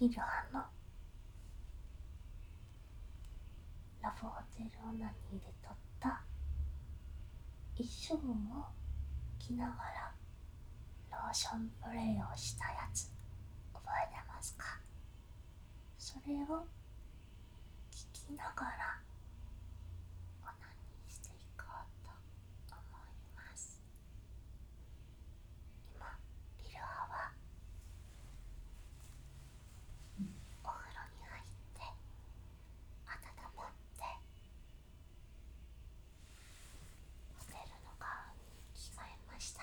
リルハのラブホテルオナニーで撮った一生を着ながらローションプレイをしたやつ覚えてますか？それを聞きながらオナニーしていこうと思います。今リルハはお風呂に入って温まってホテルのガウンに着替えました。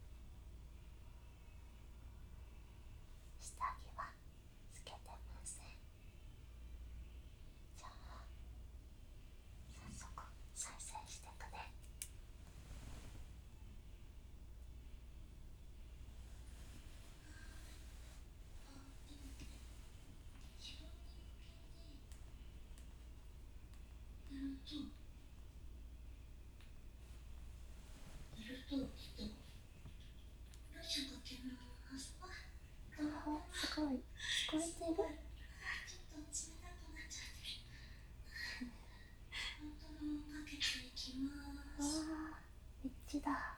下着はつけてません。じゃあ早速再生してくね。すごい聞こえてる？わあ、めっちゃだ。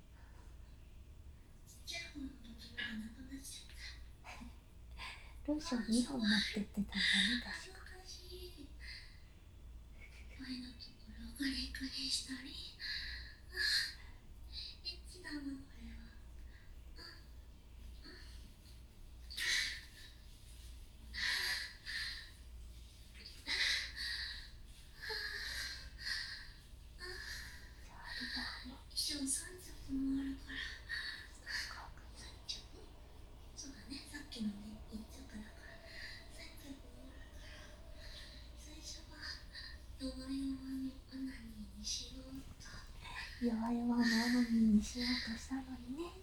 ローション2本持ってってたんだね、確か。弱々のオナニーにしようとしたのにね。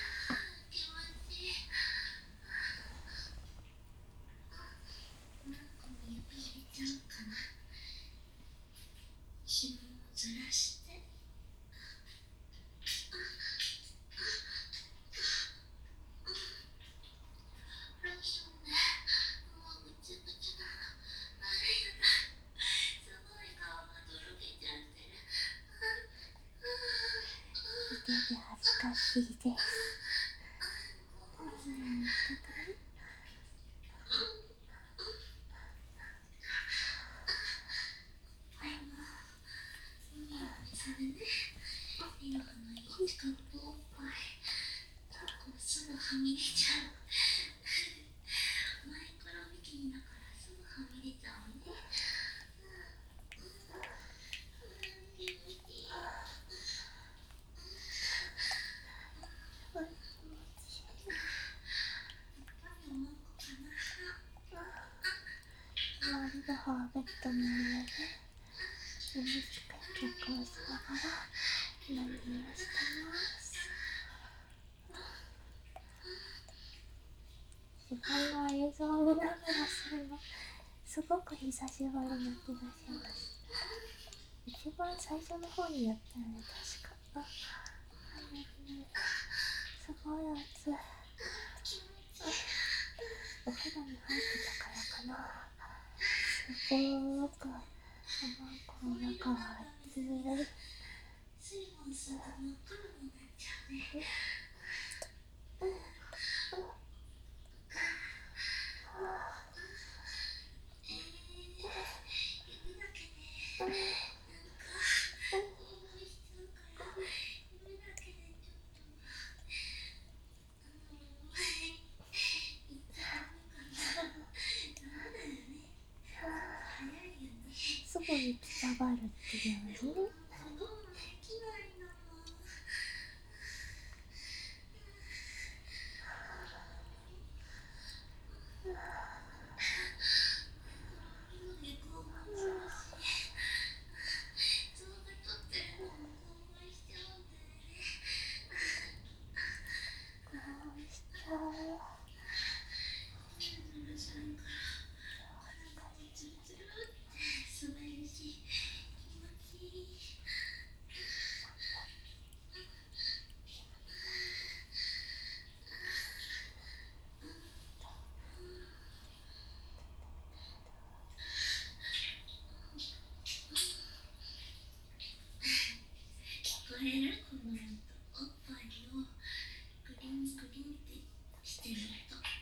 見てて恥ずかしいです。周りがハーベットの上で眠しく曲をしながらオナニーをしてます。自分の映像を見ながらするのすごく久しぶりな気がします。一番最初の方にやったよね、確か。すごい暑い。お風呂に入ってたからかな。すごくこの中は暑い。すぐに来たがるっていうのね。 れるこのおっぱいをグリングリンってしてる音おっ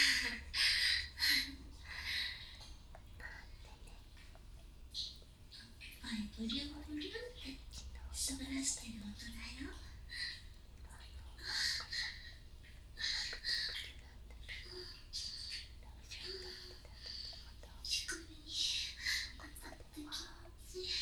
ぱいブリュンブリュンって滑らしてる音だよ。乳首に当たって気持ちいい。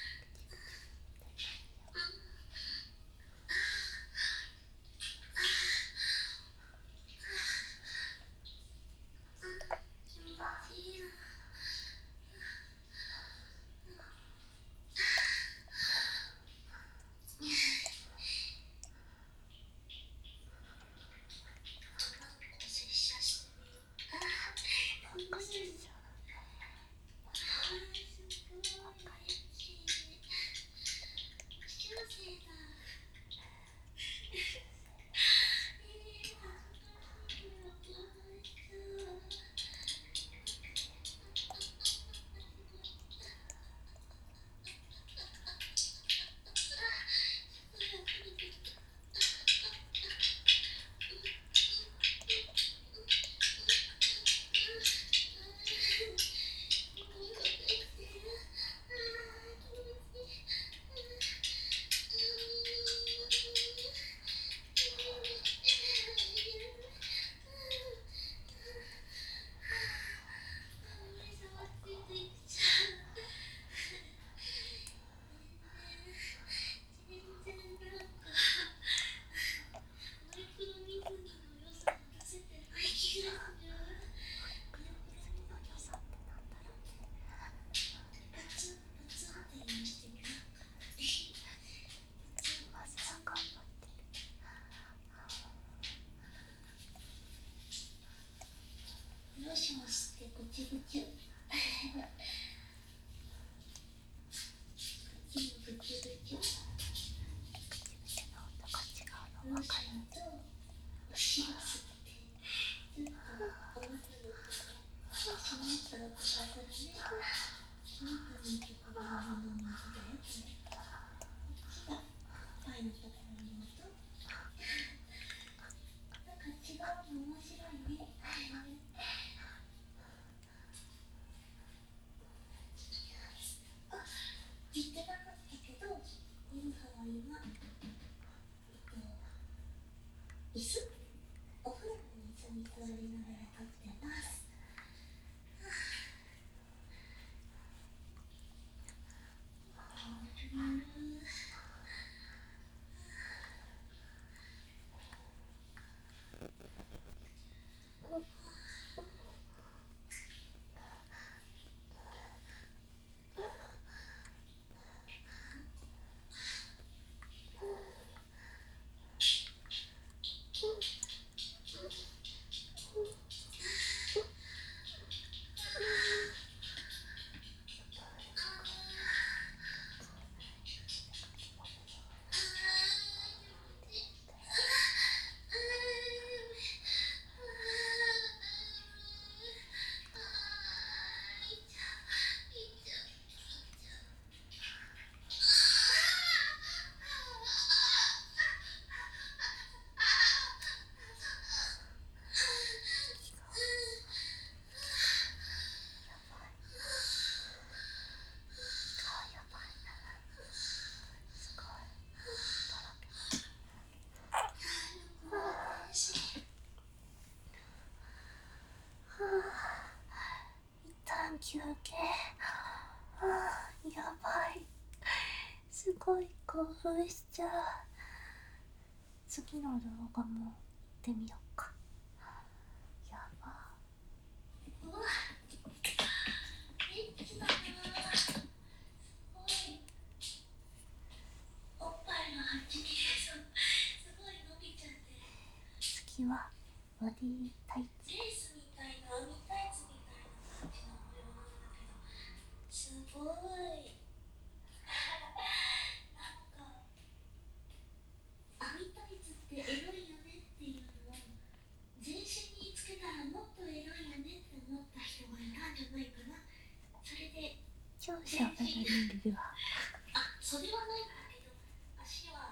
言ってなかったけど、今は椅子お風呂の椅子に座りながら撮ってます。休憩。やばい。すごい興奮しちゃう。次の動画も行ってみようか。やば。うわ、元気だな。すごい。おっぱいのはち切れそう。すごい伸びちゃって。次はボディタイツ。レースみたいな網タイツみたいな感じの模様なんだけど、すごい。なんか網タイツってエロいよねっていうのを全身につけたらもっとエロいよねって思った人がいたんじゃないかな。それで超しゃべるルルは、あ、それはないんだけど、足は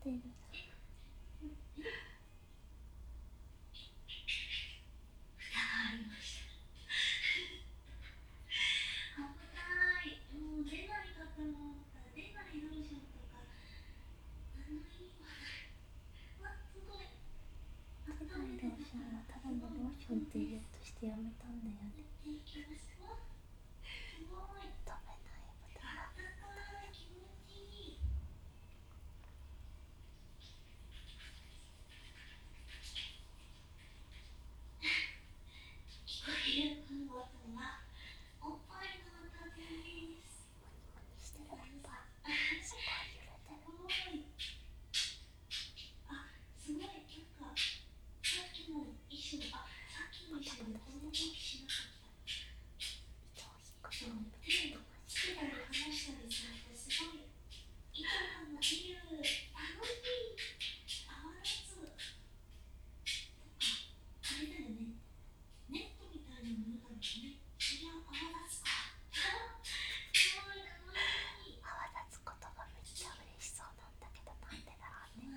てる。出ないローションはただのローションって言おうとしてやめたんだよね。食べない豚がしてる。おっぱいすごい揺れてる。バタバタしてる。糸を引くのを見てる。泡立つことがめっちゃ嬉しそうなんだけど、なんでだろうね。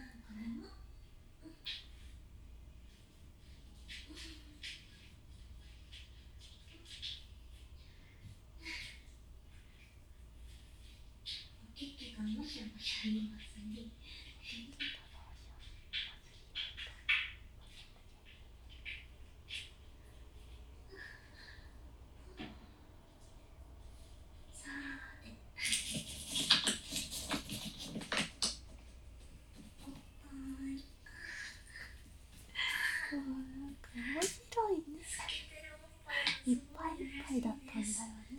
なんか面白いね。いっぱいいっぱいだったんだよね。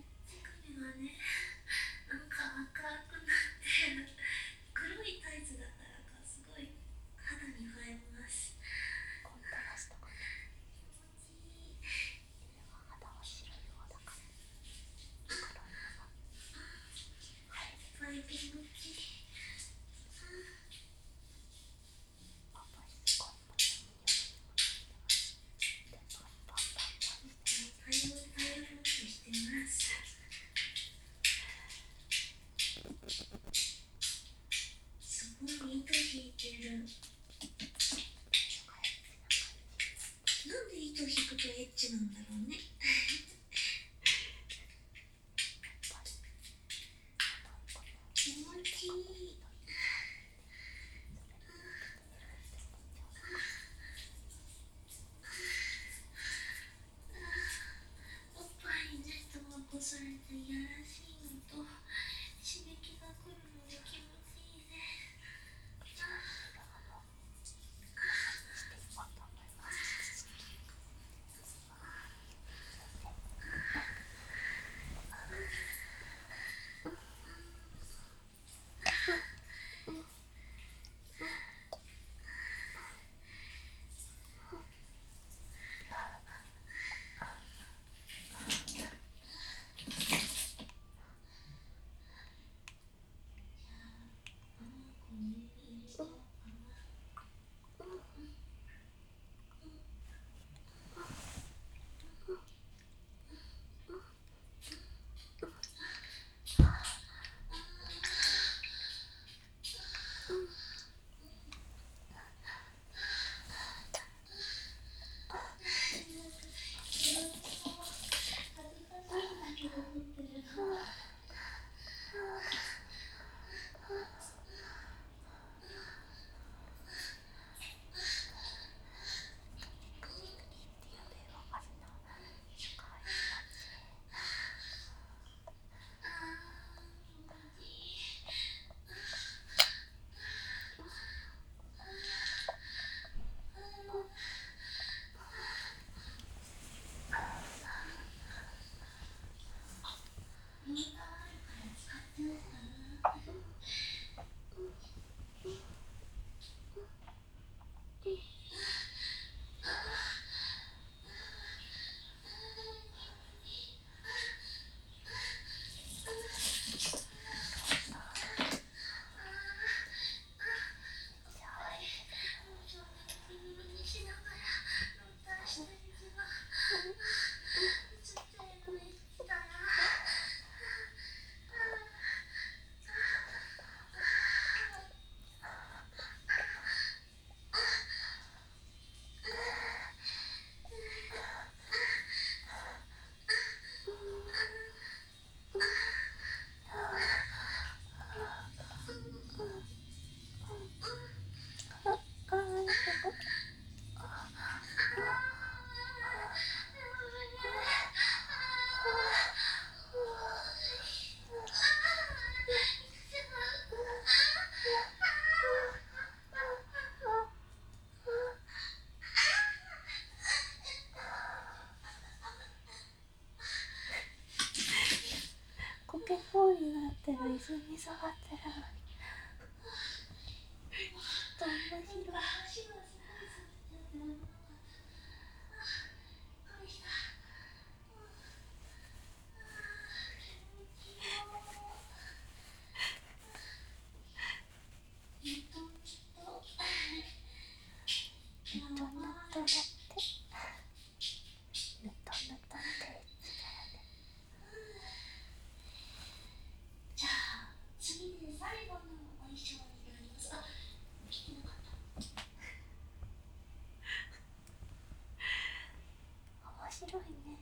コントラストかな。犬は肌は白い方だから黒いのが映える。パパすごいもにょもにょもにょしてます。でパンパンパンパンしてます。すごい糸引いてる。なんで糸引くとエッチなんだろうね。気持ちいい。おっぱいに頭をこされていやらしいのと刺激が来るので気持ちいいね。していこうと思います。 水に下がってるのにちょっと面白い。ぬとぬとだってぬとぬとって言ってたよね。じゃあ次で最後のお衣装になります。あ、聞けなかった。面白いね。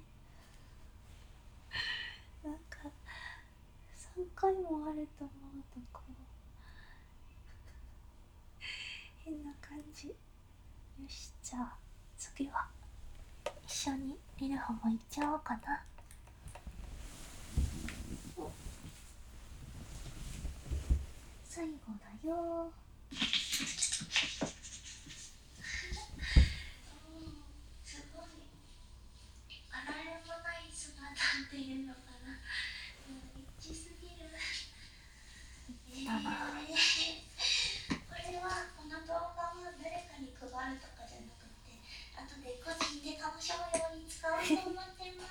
なんか3回もあると思うとこう変な感じ。よし、じゃあ次は一緒に見る方も行っちゃおうかな。最後だよ。すごい洗い物ない姿っていうのかな。エッチすぎる。これはこの動画を誰かに配るとかじゃなくて、後で個人で鑑賞用に使おうと思ってます。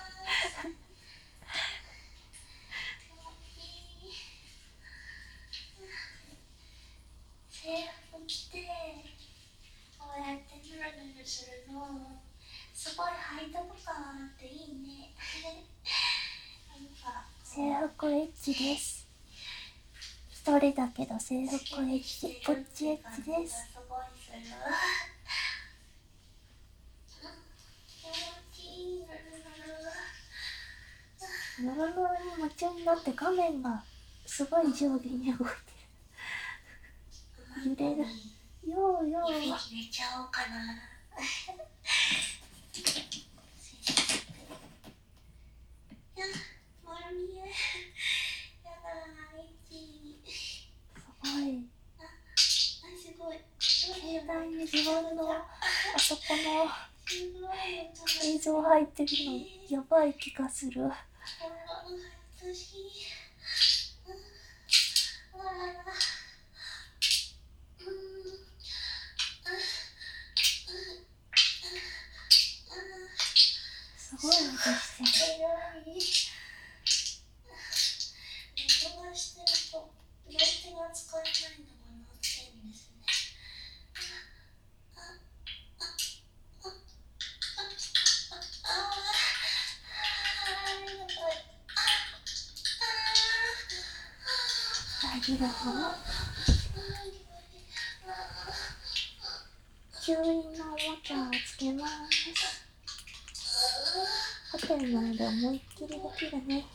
制服着てこうやってヌルヌルするのすごい背徳感あっていいね。制服エッチです。一人だけど制服エッチ、プッチエッチです。ヌルヌルに夢中になって画面がすごい上下に動いてる。揺れる。ようよう。指入れちゃおうかな。丸見え。やだ、エッチ。すごい。すごい。携帯に自分のあそこの映像入ってるのやばい気がする。すごい音してる。録画してると両手が使えないのがなってるんですね。ありがとう。吸引のおもちゃをつけます。ホテルなので思いっきりできるね。